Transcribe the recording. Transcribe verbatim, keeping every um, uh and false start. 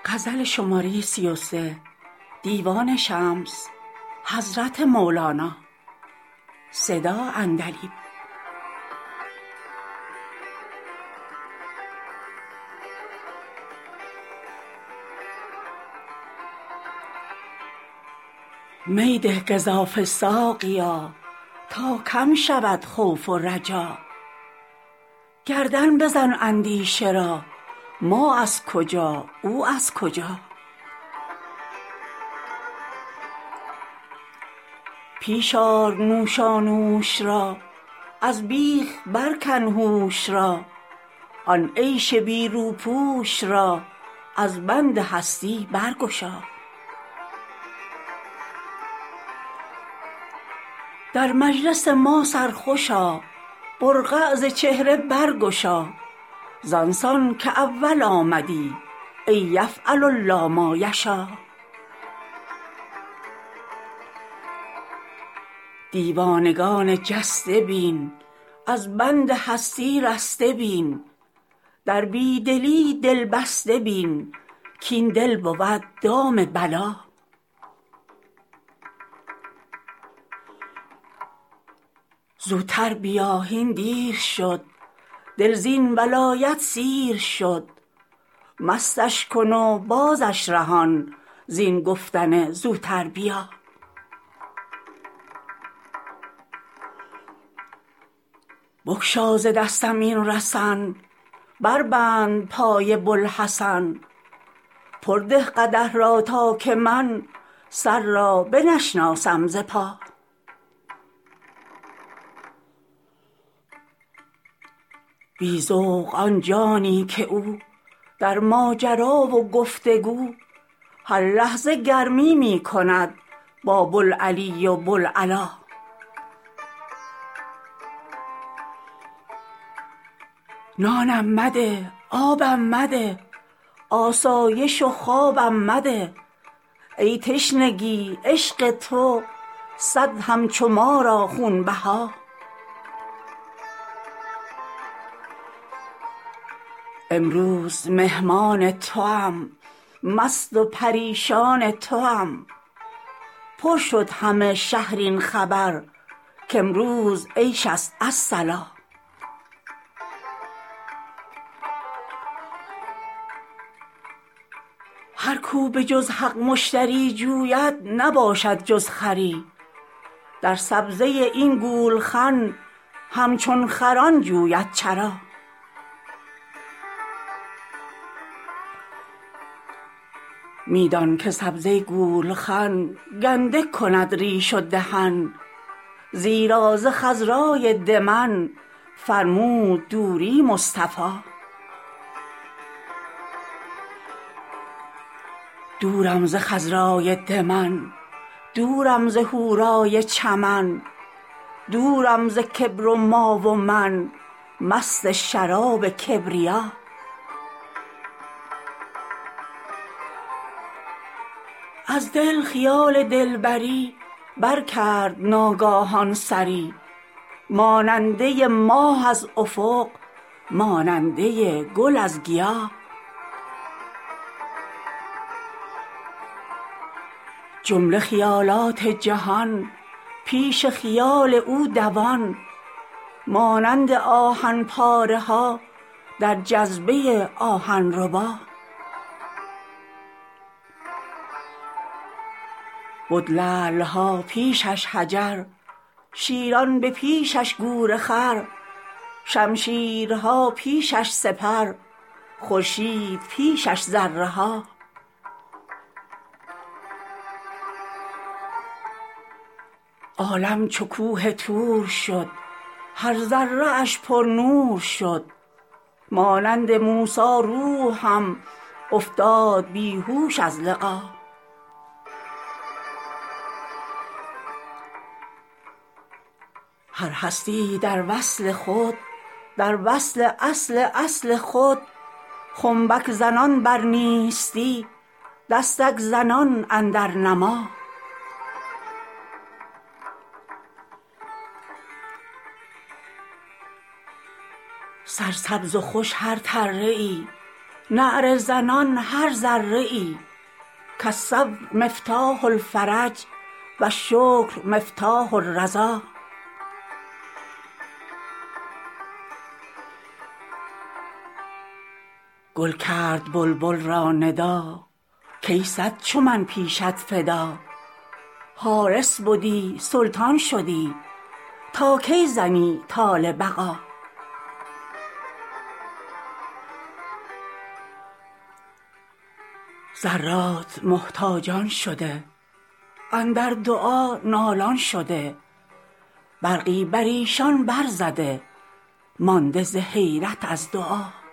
می ده گزافه ساقیا تا کم شود خوف و رجا گردن بزن اندیشه را ما از کجا او از کجا پیش آر نوشانوش را از بیخ برکن هوش را آن عیش بی روپوش را از بند هستی برگشا در مجلس ما سرخوش آ برقع ز چهره برگشا زان سان که اول آمدی ای یفعل الله ما یشا دیوانگان جسته بین از بند هستی رسته بین در بی دلی دل بسته بین کاین دل بود دام بلا زوتر بیا هین دیر شد دل زین ولایت سیر شد مستش کن و بازش رهان زین گفتن زوتر بیا بگشا ز دستم این رسن بربند پای بوالحسن پر ده قدح را تا که من سر را بنشناسم ز پا بی ذوق آن جانی که او در ماجرا و گفت و گو هر لحظه گرمی می کند با بوالعلی و بوالعلا نانم مده آبم مده آسایش و خوابم مده ای تشنگی عشق تو صد همچو ما را خونبها امروز مهمان توام مست و پریشان توام پر شد همه شهر این خبر کامروز عیش است الصلا هر کو به جز حق مشتری جوید نباشد جز خری در سبزه این گولخن همچون خران جوید چرا می دان که سبزه گولخن گنده کند ریش و دهن زیرا ز خضرای دمن فرمود دوری مصطفی دورم ز خضرای دمن دورم ز حورای چمن دورم ز کبر و ما و من مست شراب کبریا از دل خیال دلبری برکرد ناگاهان سری ماننده ماه از افق ماننده گل از گیا جمله خیالات جهان پیش خیال او دوان مانند آهن پاره ها در جذبه آهن ربا بد لعل ها پیشش حجر شیران به پیشش گورخر شمشیرها پیشش سپر خورشید پیشش ذره ها عالم چو کوه طور شد هر ذره اش پرنور شد مانند موسی روحم افتاد بی هوش از لقا هر هستی در وصل خود در وصل اصل اصل خود خنبک زنان بر نیستی دستک زنان اندر نما سرسبز و خوش هر تره ای نعره زنان هر ذره ای کالصبر مفتاح الفرج و الشکر مفتاح الرضا. گل کرد بلبل را ندا کای صد چو من پیشت فدا. حارس بدی سلطان شدی تا کی زنی طال بقا. ذرات محتاجان شده اندر دعا نالان شده. برقی بر ایشان برزده مانده ز حیرت از دعا.